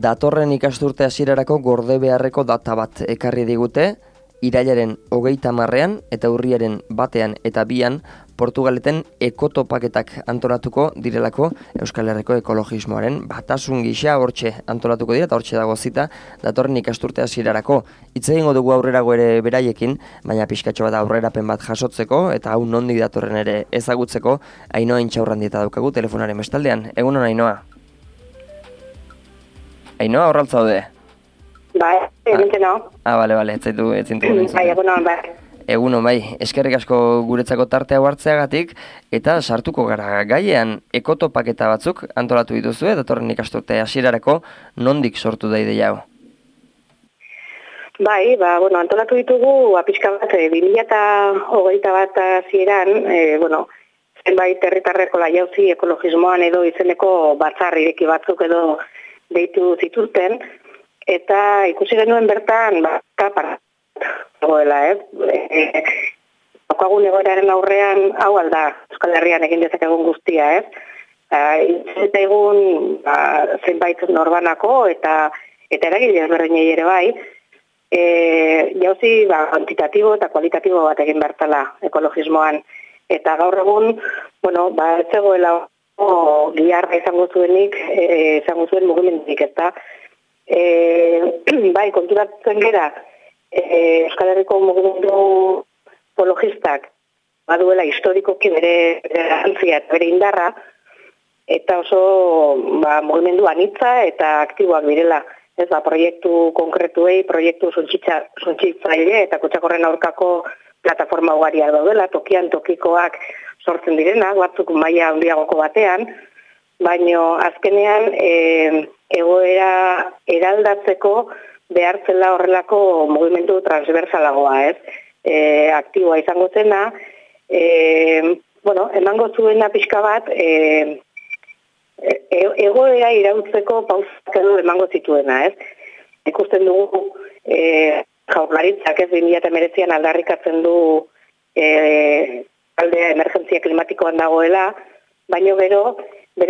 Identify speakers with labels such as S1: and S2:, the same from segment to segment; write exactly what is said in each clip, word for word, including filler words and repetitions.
S1: datorren ikasturte hasierarako gorde beharreko data bat ekarri digute, irailaren hogeita hamarrean eta urriaren batean eta bian Portugaleten ekotopaketak antolatuko direlako Euskal Herriko ekologismoaren batasun gisa hortxe antolatuko dira eta hortxe dago zita datorren ikasturte hasierarako. Hitz egingo dugu aurrerago ere beraiekin, baina pixkatxo bat aurrerapen bat jasotzeko eta hau nondik datorren ere ezagutzeko Ainhoa Intxaurrandieta daukagu telefonaren bestaldean. Egunon, Ainhoa. Ainhoa, horraltza daude?
S2: Bai, egintzen hau.
S1: Ah, bale, bale, ez zaitu, ez zintu.
S2: Bai, egunon, bai.
S1: Egunon, bai, eskerrik asko guretzako tartea hartzeagatik eta sartuko gara gaiean ekotopaketa batzuk antolatu dituzue, datorren ikasturte hasierarako nondik sortu da ideia hau?
S2: Bai, ba, bueno, antolatu ditugu apixka bat, e, bi mila hogeita bat hasieran, e, bueno, zenbait herritarreko laiauzi ekologismoan edo izeneko batzar ireki batzuk edo deitu zituzten, eta ikusi genuen bertan, ba, kapara. Goela, ez? Eh, Okagun egoeraren aurrean, hau alda, Euskal Herrian egin dezakegun guztia, ez? Eta egun, ba, zenbait norbanako eta eta eragile ezberdinei ere bai, e, jauzi, ba, kuantitatibo eta kualitatibo bat egin bertala ekologismoan. Eta gaur egun, bueno, ba, ez zegoela giharra izango zuenik, e, izango zuen mugimendurik, ez da? E, bai, konturatzen gera, Euskal Herriko mugimendu ekologistak baduela historikoki bere garrantzia eta bere indarra, eta oso ba, mugimendu anitza eta aktiboak direla. Ez ba, proiektu konkretuei, proiektu suntsitzaile eta kutsakorren aurkako plataforma ugariak daudela, tokian tokikoak sortzen direnak, batzuk maila handiagoko batean, baino azkenean e, egoera eraldatzeko behartzela horrelako mugimendu transversalagoa, ez? E, aktiboa izango zena, e, bueno, emango zuena pixka bat, e, e, egoera irautzeko pausak edo emango zituena, ez? Ikusten dugu, e, jaurlaritzak ez bi mila hemeretzian aldarrikatzen du e, aldea emergentzia klimatikoan dagoela, baino gero, bere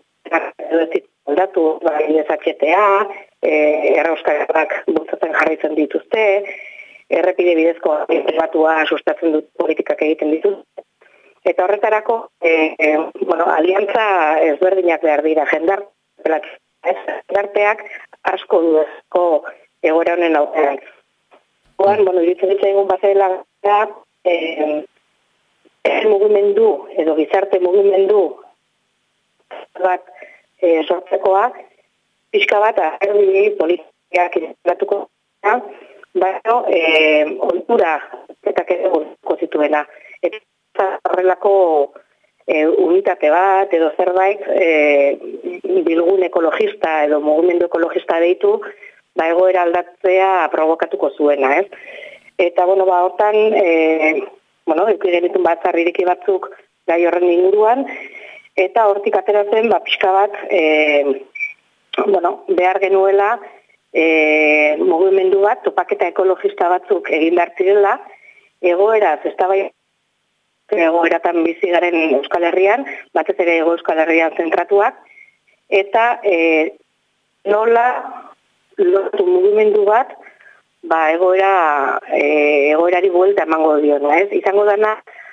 S2: aldatu, bai ez H T A, e, errauskarak bultzatzen jarraitzen dituzte, errepide bidezko batua sustatzen dut politikak egiten dituzte. Eta horretarako, e, e, bueno, aliantza ezberdinak behar dira, jendar, jendarteak asko duzko egoera honen aurrean. Oan, bueno, iritzen ditzen egun bazela, e, e, mugimendu, edo gizarte mugimendu bat e, sortzekoak, pixka bat, erdi politikak iratuko da, baina e, ontura eta kereguko zituena. Eta horrelako e, unitate bat edo zerbait e, bilgun ekologista edo mugimendu ekologista deitu, ba egoera aldatzea provokatuko zuena, ez? Eta, bueno, ba, hortan, e, bueno, eukirenitun batzar ireki batzuk gai horren inguruan, eta hortik ateratzen, ba, pixka bat, e, bueno, behar genuela e, mugimendu bat, topaketa ekologista batzuk egin behar zirela, egoeraz, ez da bai, egoeratan bizi garen Euskal Herrian, batez ere ego Euskal Herrian zentratuak, eta e, nola lotu mugimendu bat, ba, egoera, e, egoerari buelta emango diona, ez? Izango dana,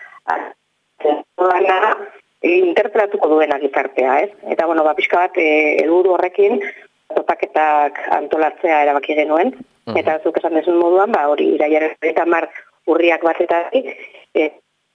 S2: dana, interpelatuko duena gizartea, ez? Eta, bueno, ba, pixka bat, e, helburu horrekin, topaketak antolatzea erabaki genuen, uh-huh. Eta zuk esan dezun moduan, ba, hori, irailaren eta mar urriak batetatik, e,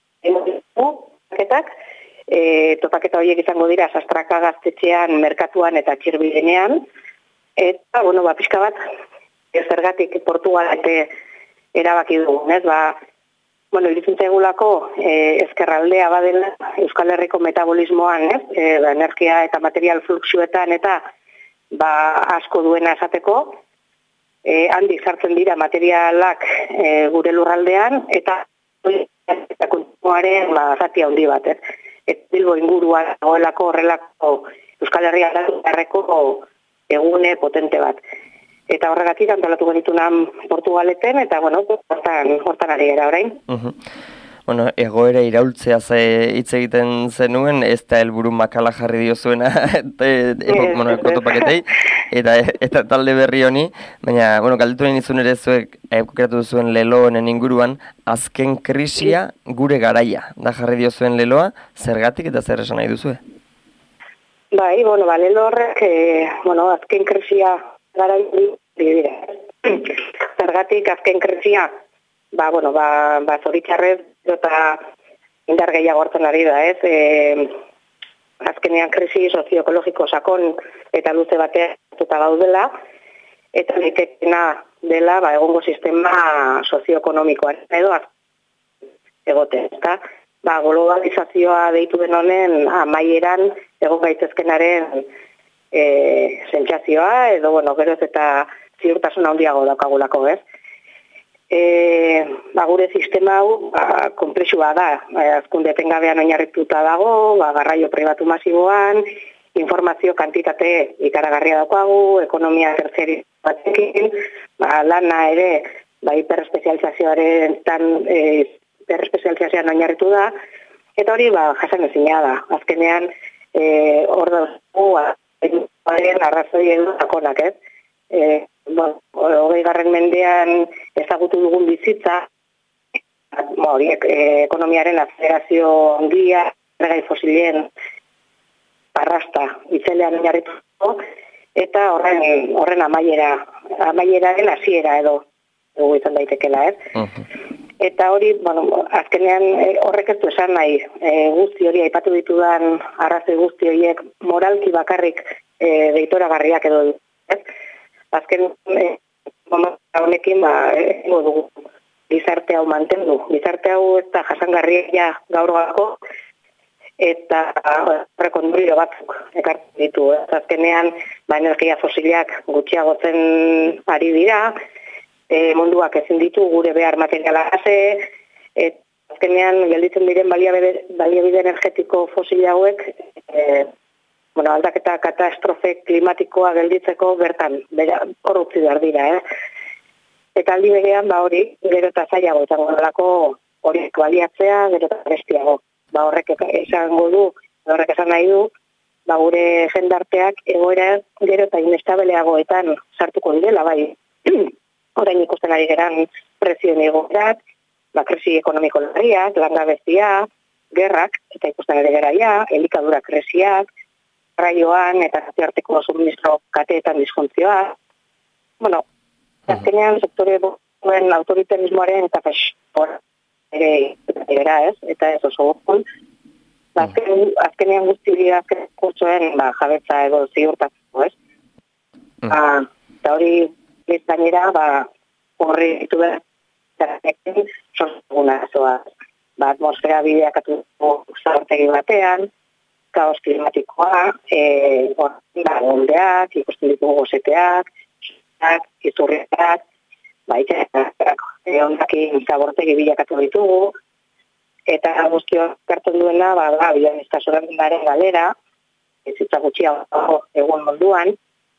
S2: topaketak, e, topaketa horiek izango dira, sastraka gaztetxean, merkatuan eta txirbidenean, eta, bueno, ba, pixka bat, zergatik Portugalete erabaki dugu, ez? Ba, bueno, iritzen zaigulako eh, ezkerraldea badela Euskal Herriko metabolismoan, ez? Eh, ba, energia eta material fluxuetan eta ba, asko duena esateko, eh, handik sartzen dira materialak eh, gure lurraldean, eta eta kontumoaren ba, zati handi bat, ez? Eta Bilbo ingurua dagoelako horrelako Euskal Herria herreko egune potente bat. Eta horregatik antolatu genitunan Portugaleten, eta, bueno, hortan, hortan ari gara orain.
S1: Uh-huh. Bueno, egoera iraultzea hitz egiten zenuen, ez da helburu makala jarri diozuena bueno, ekotopaketei, eta, eta talde berri honi, baina, bueno, galdetu nahi nizun ere zuek aukeratu zuen lelo honen inguruan, azken krisia gure garaia, da jarri diozuen leloa, zergatik eta zer esan nahi duzue?
S2: Bai, bueno, ba, lelo horrek, eh, bueno, azken krisia garaia dira. Zergatik azken krisia, ba, bueno, ba, ba zoritxarrez, eta indar gehiago hartzen ari da, ez? E, azkenean krisi sozioekologiko sakon eta luze batean eta gaudela, eta litekena dela, ba, egongo sistema sozioekonomikoan edo egote, ezta? Ba, globalizazioa deitu den honen amaieran egon gaitezkenaren e, sentsazioa, edo, bueno, geroz eta ziurtasun handiago daukagulako, ez? E, ba, gure sistema hau ba, konplexua da, azkunde etengabean oinarrituta dago, ba, garraio pribatu masiboan, informazio kantitate ikaragarria daukagu, ekonomia tertzeri batekin, ba, lana ere ba, hiperespezializazioaren e, hiperespezializazioan oinarritu da, eta hori ba, jasan ezina da. Azkenean, e, hor dago arrazoi edu sakonak, ez? E, Bon, hogei garren mendean ezagutu dugun bizitza, horiek e, ekonomiaren azelerazio handia, erregai fosilen arrasta itzelean oinarrituko, eta horren, horren amaiera, amaieraren hasiera edo dugu izan daitekela, ez? Uh-huh. Eta hori, bueno, azkenean e, horrek ez du esan nahi, e, guzti hori aipatu ditudan arrazoi guzti horiek moralki bakarrik e, deitoragarriak edo, ez? Azken eh, honekin ba, ego dugu gizarte hau mantendu. Gizarte hau ez da jasangarria gaur gako eta rekondurio batzuk ekartzen ditu. Azkenean ba, energia fosilak gutxiagotzen ari dira, e, munduak ezin ditu gure behar materiala gase, eta azkenean gelditzen diren baliabide, baliabide energetiko fosil hauek e, bueno, aldaketa katastrofe klimatikoa gelditzeko bertan, hor utzi behar dira, eh? Eta aldi begean, ba hori, gero eta zailago, eta gorelako horiek baliatzea, gero eta bestiago. Ba horrek esango du, horrek esan nahi du, ba gure jendarteak egoera gero eta inestabileagoetan sartuko direla, bai. Orain ikusten ari geran prezioen egoerak, ba krisi ekonomiko larriak, langabezia, gerrak, eta ikusten ari geraia, elikadura krisiak, raioan eta nazioarteko suministro kateetan disfuntzioa. Bueno, azkenean sektore duen autoritarismoaren eta festor ere era ez, eta ez oso guztun. Azken, azkenean guzti hori azken kurtsoen ba, jabetza edo ziurtatzeko, ez? Ba, eta hori ez gainera, ba, horri ditu behar, zeratekin, soseguna zoaz. Ba, atmosfera bideakatu zaurtegi batean, kaos klimatikoa, e, ba, ondeak, ikusten ditugu gozeteak, izurriak, baiteak, e, ondakin zabortegi bilakatu ditugu, eta guztio kartzen duena, ba, ba, bilan iztasuraren galera, ez itza gutxia egun munduan,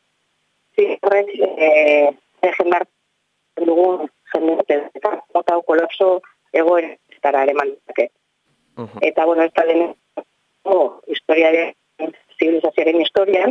S2: zirrek, e, jendartzen dugun jendartzen, eta mota kolapso egoen ez dara aleman dake. Uh-huh. Eta, bueno, ez da denen, Oh, historiaren, zibilizazioaren historian,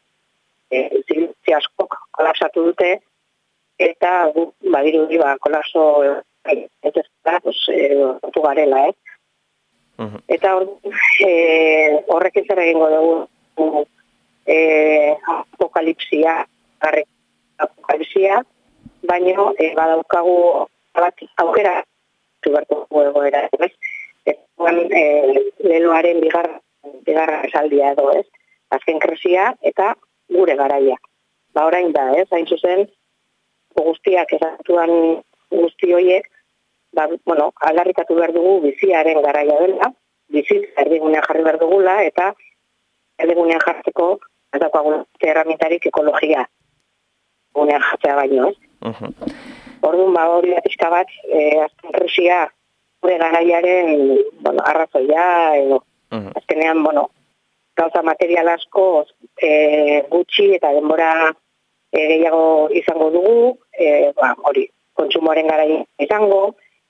S2: e, zibilizazio askok kolapsatu dute, eta gu, badiru di, ba, kolapso ez ez da, pues, e, garela, eh? Uh-huh. Eta hor, e, horrek ez egingo dugu e, apokalipsia, garrik apokalipsia, baina e, badaukagu bat aukera zubertu egoera, ez? Eta e, leloaren bigarra bigarra esaldia edo, ez? Azken krisia eta gure garaia. Ba, orain da, ez? Hain zuzen, guztiak esatuan guzti horiek, ba, bueno, aldarrikatu behar dugu biziaren garaia dela, bizitza erdigunean jarri behar dugula, eta erdigunean jartzeko, ez daukagula erramintarik ekologia gunean jartzea baino, ez? Uh-huh. Orduan, ba, hori pixka bat, e, azken krisia gure garaiaren, bueno, arrazoia, edo, uh-huh. Azkenean, bueno, gauza material asko e, gutxi eta denbora e, gehiago izango dugu, e, ba, hori, kontsumoaren garaia izango,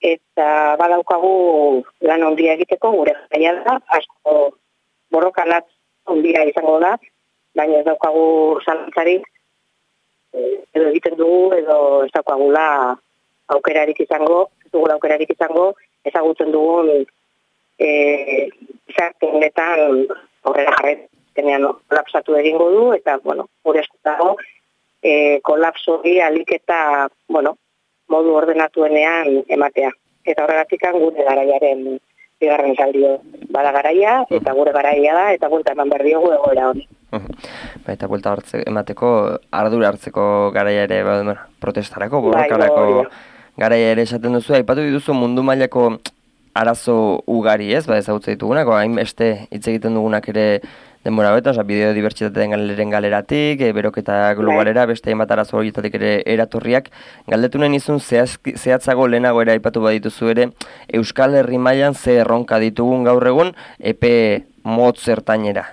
S2: eta badaukagu lan ondia egiteko gure gaia da, asko borrokalat ondia izango da, baina ez daukagu zalantzarik, edo egiten dugu, edo ez daukagula aukerarik izango, ez dugula aukerarik izango, ezagutzen dugun e, izarte honetan horrela jarretenean kolapsatu egingo du, eta, bueno, gure eskutago, e, kolapso hori alik eta, bueno, modu ordenatuenean ematea. Eta horregatik gure garaiaren bigarren saldio bada garaia, eta gure garaia da, eta buelta eman behar diogu egoera honi.
S1: Ba, eta buelta hartze, emateko, ardura hartzeko garaia ere, ba, bueno, protestarako, borrokarako garaia ere esaten duzu, aipatu dituzu mundu mailako arazo ugari, ez, ba, ezagutze ditugunak, hain beste hitz egiten dugunak ere denbora beta, oza, biodibertsitateen galeren galeratik, e, beroketa globalera, beste hainbat arazo horietatik ere eratorriak. Galdetu nahi nizun zehatzago lehenago ere aipatu badituzu ere, Euskal Herri mailan ze erronka ditugun gaur egun, epe motz zertainera.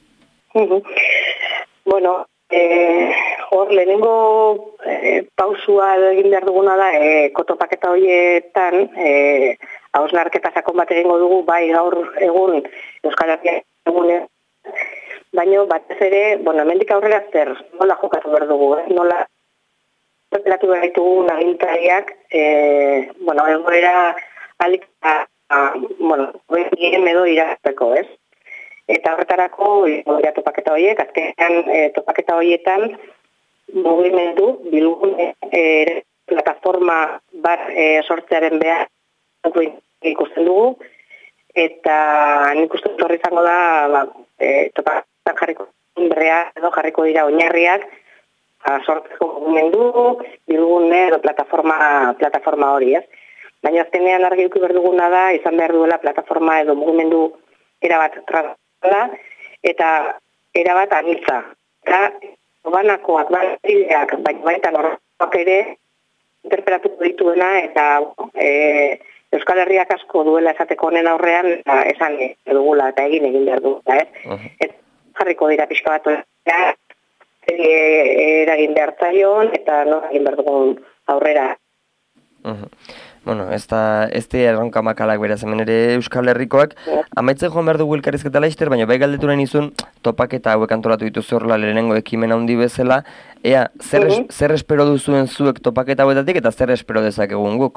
S2: Bueno, eh, hor lehenengo eh, pausua egin behar duguna da, eh, kotopaketa horietan, eh, hausnarketa sakon bat egingo dugu, bai gaur egun Euskal Herria egunean, baina batez ere, bueno, hemendik aurrera zer, nola jokatu behar dugu, eh? nola pelatu behar ditugu nagintariak, eh, bueno, egoera alik, a, a, bueno, egin edo irazteko, ez? Eta horretarako, dira topaketa horiek, azkenean e, topaketa horietan mugimendu, bilgune, e, plataforma bat e, sortzearen behar ikusten dugu, eta nik uste horri izango da, ba, e, topaketan jarriko berrea edo jarriko dira oinarriak, a, sortzeko mugimendu, bilgune edo plataforma, plataforma hori, ez? Baina azkenean argi eduki behar duguna da, izan behar duela plataforma edo mugimendu erabat eta erabat anitza. Eta banakoak, banakideak, baina baita norroak ere interpelatuko dituena eta e, Euskal Herriak asko duela esateko honen aurrean eta esan edugula eta egin egin behar duela. Eh? Uh-huh. Eta jarriko dira pixka bat eragin behar zaion eta no egin behar dugun aurrera.
S1: Uh-huh. Bueno, ez da, ez da erronka makalak beraz, hemen ere Euskal Herrikoak. Yeah. Amaitzen joan behar dugu elkarrizketa laizter, baina bai galdetu nahi nizun, topaketa hauek antolatu dituzu horrela lehenengo ekimen handi bezala. Ea, zer, uh-huh. es, zer espero duzuen zuek topaketa hauetatik eta zer espero dezakegun guk?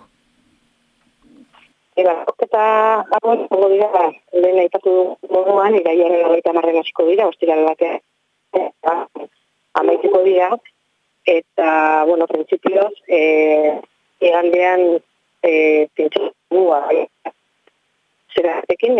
S2: Eba, topaketa hauek, ongo dira, lehen aipatu moduan, iraiaren hogeita marren hasiko dira, ostiral batean, eta amaituko dira, eta, bueno, prinsipioz, eh, egandean, Eh, pintzua zeratekin,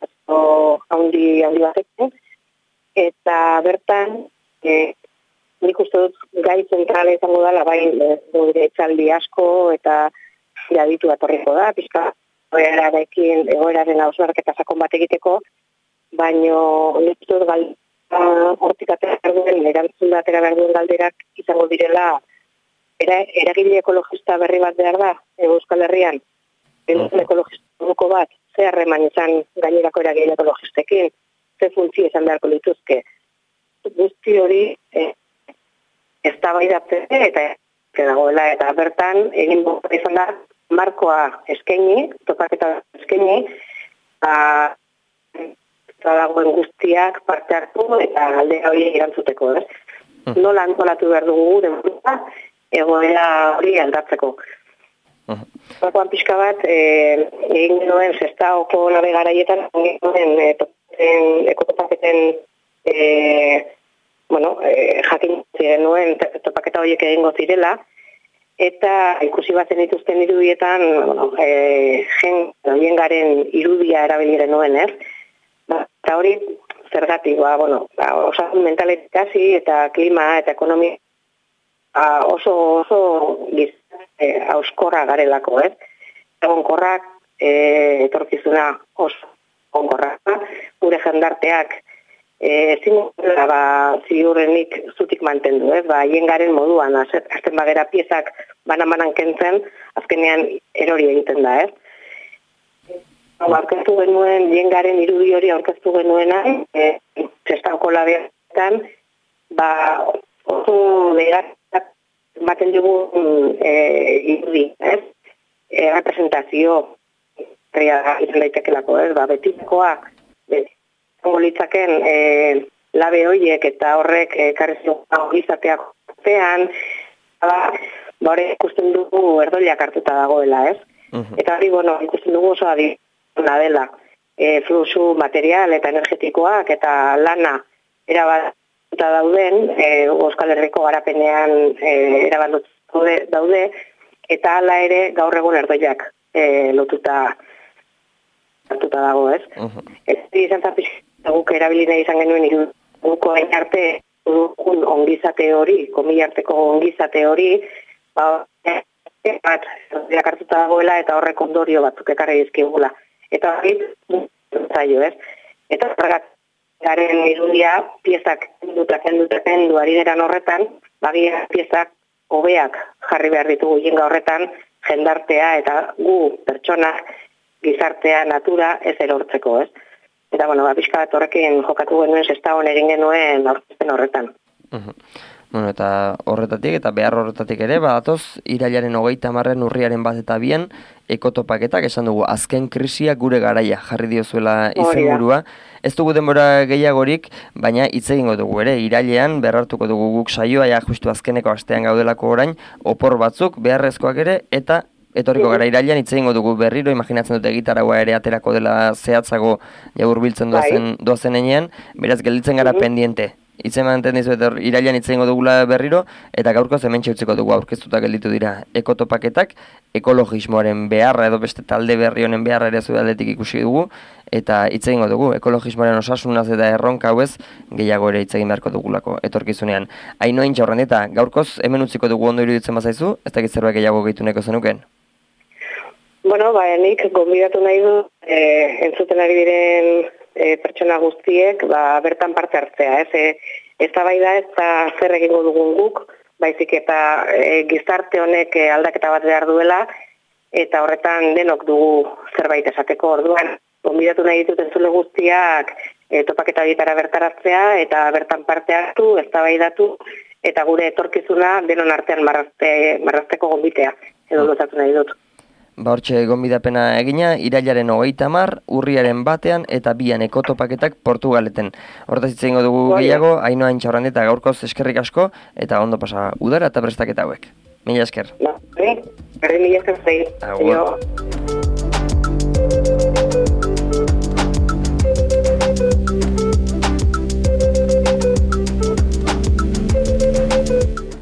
S2: haundi haundi batekin, eta bertan, eh, nik uste dut gai zentrale izango dela, bai, dure etxaldi asko, eta jaditu atorriko da, pixka, egoerarekin, egoeraren hausnarketa sakon bat egiteko, baino, nik uste dut galdera, hortik atera duen, erantzun da atera behar duen galderak izango direla, Era, eragile ekologista berri bat behar da, Euskal Herrian. Eragile ekologista duko bat, ze harreman izan gainerako eragile ekologistekin, ze funtzio izan beharko lituzke. Guzti hori eh, ez da bai datzea eta dagoela, eta bertan egin bota izan da markoa eskaini, topaketa eskaini, eta dagoen guztiak parte hartu eta galdera hori erantzuteko. Ez? Mm. Nola antolatu behar dugu gure burua, egoera hori aldatzeko. Uh-huh. Bakoan pixka bat, e, egin genuen zestaoko nabe garaietan, egin genuen e, ekotopaketen e, bueno, e, jakin genuen topaketa horiek egingo zirela, eta ikusi batzen dituzten irudietan, bueno, e, jen, jengaren irudia erabiliren nuen, ez? Ba, eta hori, zergatik, ba, bueno, ba, osasun mentaletikasi eta klima eta ekonomia oso oso gizarte hauskorra garelako, ez? Egonkorrak, eh, etorkizuna oso egonkorrak, gure jendarteak ezin dela ba ziurrenik zutik mantendu, ez? Ba hiengaren moduan, azten bagera piezak banan-banan kentzen, azkenean erori egiten da, ez? Aurkeztu genuen hiengaren irudi hori aurkeztu genuena, eh, zestauko labeetan, ba oso berak baten dugu e, irudi, ez? E, representazio herria izan daitekelako, ez? Ba, betikoa, ongo litzaken, e, labe horiek eta horrek ekarri zion izateak zean, ba, ba hori ikusten dugu erdoiak hartuta dagoela, ez? Uh-huh. Eta hori, bueno, ikusten dugu oso adibidea dela. E, fluxu material eta energetikoak eta lana erabatuta dauden, e, Euskal Herriko garapenean e, erabanduta daude, eta hala ere gaur egun erdoiak e, lotuta hartuta dago, ez? Uh-huh. Ez izan zapizita guk erabilina izan genuen iruduko hain arte dugun ongizate hori, komilarteko ongizate hori, ba, bat, erdoiak hartuta dagoela eta horrek ondorio batzuk ekarri dizkigula. Eta hori, zailo, ez? Eta horregat, garen irudia, piezak dutak endutak endu harineran horretan, bagia piezak hobeak jarri behar ditugu jenga horretan, jendartea eta gu pertsonak, gizartea, natura, ez erortzeko, ez? Eta, bueno, ba, pixka bat horrekin jokatu genuen, sexta hon egin genuen aurkezpen horretan.
S1: Uh-huh. Bueno, eta horretatik eta behar horretatik ere, badatoz, irailaren hogeita hamarren urriaren bat eta bien, ekotopaketak, esan dugu, azken krisia gure garaia, jarri diozuela izenburua. Ez dugu denbora gehiagorik, baina hitz egingo dugu ere, irailean, berrartuko dugu guk saioa, ja justu azkeneko astean gaudelako orain, opor batzuk, beharrezkoak ere, eta etorriko gara irailean, hitz egingo dugu berriro, imaginatzen dute gitarraua ere aterako dela zehatzago jaurbiltzen doazen, doazen enean, beraz gelditzen gara pendiente. Itzen manten dizu eta irailean hitz egingo dugula berriro, eta gaurko hementxe utziko dugu aurkeztuta gelditu dira ekotopaketak, ekologismoaren beharra edo beste talde berri honen beharra ere zuedaletik ikusi dugu, eta hitz egingo dugu ekologismoaren osasunaz eta erronka hauez gehiago ere hitz egin beharko dugulako etorkizunean. Aino intxa horrendeta, gaurkoz hemen utziko dugu ondo iruditzen bazaizu, ez dakit zerbait gehiago gehituneko zenuken?
S2: Bueno, ba, nik gonbidatu nahi du, e, entzuten ari diren e, pertsona guztiek, ba, bertan parte hartzea, ez? E, ez da bai da, ez da zer egingo dugun guk, baizik eta e, gizarte honek e, aldaketa bat behar duela, eta horretan denok dugu zerbait esateko orduan. Gonbidatu nahi ditut entzule guztiak e, topaketa ditara bertaratzea, eta bertan parte hartu, ez da bai datu, eta gure etorkizuna denon artean marrazte, marrazteko gonbitea, edo lotatu nahi dut.
S1: Ba hortxe gonbidapena egina, irailaren hogeita hamar, urriaren batean eta bian ekotopaketak Portugaleten. Hortaz hitz egingo dugu gehiago, Ainoa Intxaurrandeta gaurkoz eskerrik asko, eta ondo pasa udara eta prestaketa hauek. Mila esker.
S2: Ba, berri mila esker zein.
S1: Agur.